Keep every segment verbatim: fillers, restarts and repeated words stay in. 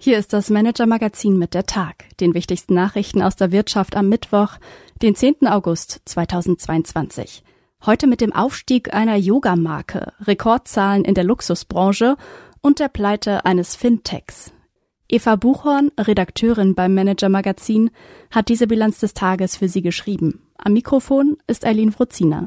Hier ist das Manager-Magazin mit der Tag, den wichtigsten Nachrichten aus der Wirtschaft am Mittwoch, den zehnten August zweitausendzweiundzwanzig. Heute mit dem Aufstieg einer Yoga-Marke, Rekordzahlen in der Luxusbranche und der Pleite eines Fintechs. Eva Buchhorn, Redakteurin beim Manager-Magazin, hat diese Bilanz des Tages für Sie geschrieben. Am Mikrofon ist Eileen Fruzina.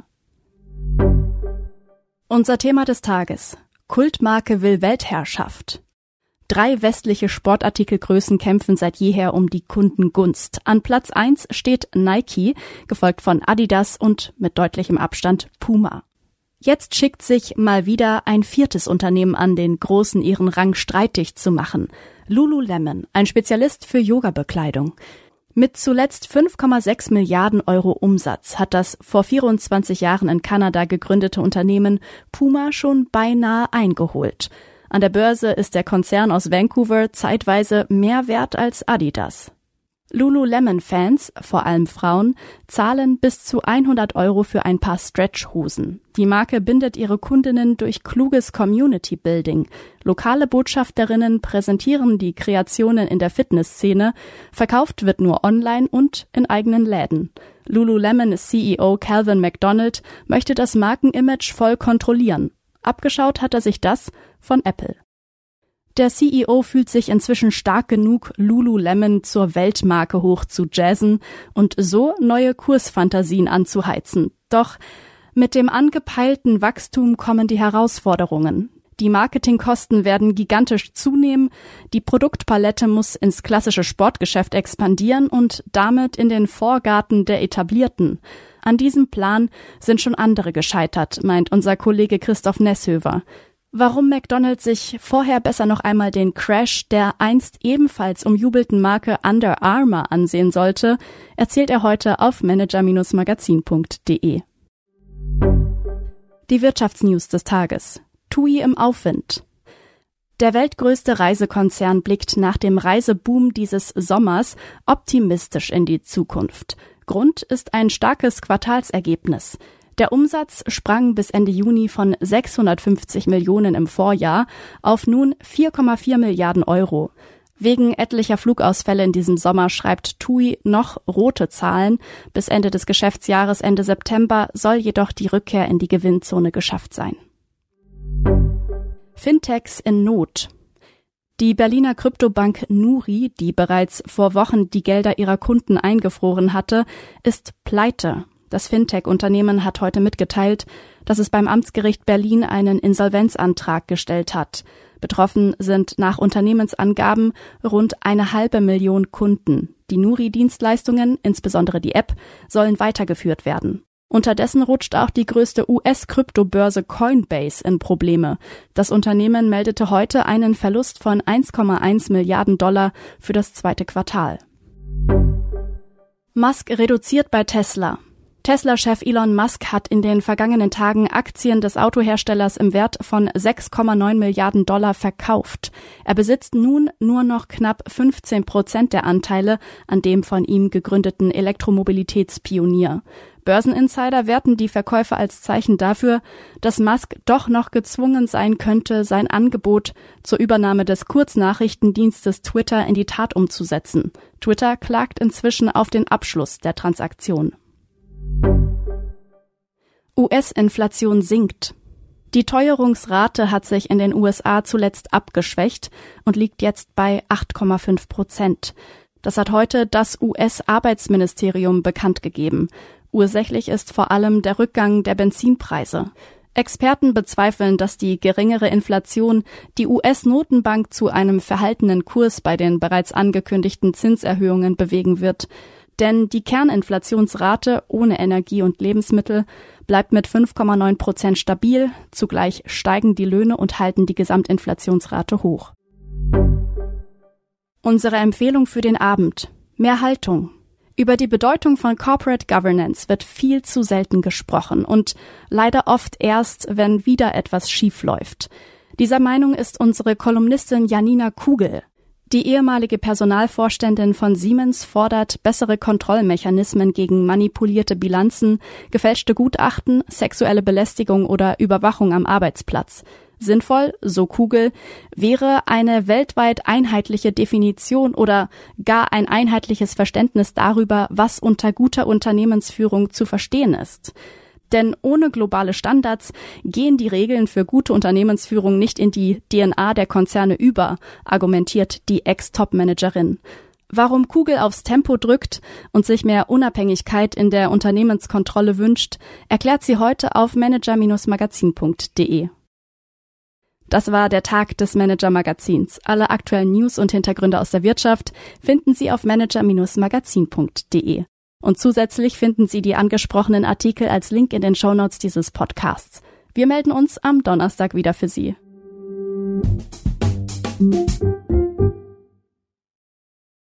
Unser Thema des Tages: Kultmarke will Weltherrschaft. Drei westliche Sportartikelgrößen kämpfen seit jeher um die Kundengunst. An Platz eins steht Nike, gefolgt von Adidas und mit deutlichem Abstand Puma. Jetzt schickt sich mal wieder ein viertes Unternehmen an, den Großen ihren Rang streitig zu machen. Lululemon, ein Spezialist für Yoga-Bekleidung. Mit zuletzt fünf Komma sechs Milliarden Euro Umsatz hat das vor vierundzwanzig Jahren in Kanada gegründete Unternehmen Puma schon beinahe eingeholt. An der Börse ist der Konzern aus Vancouver zeitweise mehr wert als Adidas. Lululemon-Fans, vor allem Frauen, zahlen bis zu hundert Euro für ein paar Stretchhosen. Die Marke bindet ihre Kundinnen durch kluges Community-Building. Lokale Botschafterinnen präsentieren die Kreationen in der Fitnessszene. Verkauft wird nur online und in eigenen Läden. Lululemon-C E O Calvin McDonald möchte das Markenimage voll kontrollieren. Abgeschaut hat er sich das von Apple. Der C E O fühlt sich inzwischen stark genug, Lululemon zur Weltmarke hoch zu jazzen und so neue Kursfantasien anzuheizen. Doch mit dem angepeilten Wachstum kommen die Herausforderungen. Die Marketingkosten werden gigantisch zunehmen, die Produktpalette muss ins klassische Sportgeschäft expandieren und damit in den Vorgarten der Etablierten. An diesem Plan sind schon andere gescheitert, meint unser Kollege Christoph Nesshöver. Warum McDonald's sich vorher besser noch einmal den Crash der einst ebenfalls umjubelten Marke Under Armour ansehen sollte, erzählt er heute auf manager Bindestrich magazin punkt de. Die Wirtschaftsnews des Tages. T U I im Aufwind. Der weltgrößte Reisekonzern blickt nach dem Reiseboom dieses Sommers optimistisch in die Zukunft. Grund ist ein starkes Quartalsergebnis. Der Umsatz sprang bis Ende Juni von sechshundertfünfzig Millionen im Vorjahr auf nun vier Komma vier Milliarden Euro. Wegen etlicher Flugausfälle in diesem Sommer schreibt T U I noch rote Zahlen. Bis Ende des Geschäftsjahres Ende September soll jedoch die Rückkehr in die Gewinnzone geschafft sein. Fintechs in Not. Die Berliner Kryptobank Nuri, die bereits vor Wochen die Gelder ihrer Kunden eingefroren hatte, ist pleite. Das Fintech-Unternehmen hat heute mitgeteilt, dass es beim Amtsgericht Berlin einen Insolvenzantrag gestellt hat. Betroffen sind nach Unternehmensangaben rund eine halbe Million Kunden. Die Nuri-Dienstleistungen, insbesondere die App, sollen weitergeführt werden. Unterdessen rutscht auch die größte U S-Kryptobörse Coinbase in Probleme. Das Unternehmen meldete heute einen Verlust von eins Komma eins Milliarden Dollar für das zweite Quartal. Musk reduziert bei Tesla. Tesla-Chef Elon Musk hat in den vergangenen Tagen Aktien des Autoherstellers im Wert von sechs Komma neun Milliarden Dollar verkauft. Er besitzt nun nur noch knapp fünfzehn Prozent der Anteile an dem von ihm gegründeten Elektromobilitätspionier. Börseninsider werten die Verkäufe als Zeichen dafür, dass Musk doch noch gezwungen sein könnte, sein Angebot zur Übernahme des Kurznachrichtendienstes Twitter in die Tat umzusetzen. Twitter klagt inzwischen auf den Abschluss der Transaktion. U S-Inflation sinkt. Die Teuerungsrate hat sich in den U S A zuletzt abgeschwächt und liegt jetzt bei acht Komma fünf Prozent. Das hat heute das U S-Arbeitsministerium bekannt gegeben. Ursächlich ist vor allem der Rückgang der Benzinpreise. Experten bezweifeln, dass die geringere Inflation die U S-Notenbank zu einem verhaltenen Kurs bei den bereits angekündigten Zinserhöhungen bewegen wird. Denn die Kerninflationsrate ohne Energie und Lebensmittel bleibt mit fünf Komma neun Prozent stabil. Zugleich steigen die Löhne und halten die Gesamtinflationsrate hoch. Unsere Empfehlung für den Abend: mehr Haltung. Über die Bedeutung von Corporate Governance wird viel zu selten gesprochen und leider oft erst, wenn wieder etwas schief läuft. Dieser Meinung ist unsere Kolumnistin Janina Kugel. Die ehemalige Personalvorständin von Siemens fordert bessere Kontrollmechanismen gegen manipulierte Bilanzen, gefälschte Gutachten, sexuelle Belästigung oder Überwachung am Arbeitsplatz. Sinnvoll, so Kugel, wäre eine weltweit einheitliche Definition oder gar ein einheitliches Verständnis darüber, was unter guter Unternehmensführung zu verstehen ist. Denn ohne globale Standards gehen die Regeln für gute Unternehmensführung nicht in die D N A der Konzerne über, argumentiert die Ex-Top-Managerin. Warum Kugel aufs Tempo drückt und sich mehr Unabhängigkeit in der Unternehmenskontrolle wünscht, erklärt sie heute auf manager Bindestrich magazin punkt de. Das war der Tag des Manager-Magazins. Alle aktuellen News und Hintergründe aus der Wirtschaft finden Sie auf manager Bindestrich magazin punkt de. Und zusätzlich finden Sie die angesprochenen Artikel als Link in den Shownotes dieses Podcasts. Wir melden uns am Donnerstag wieder für Sie.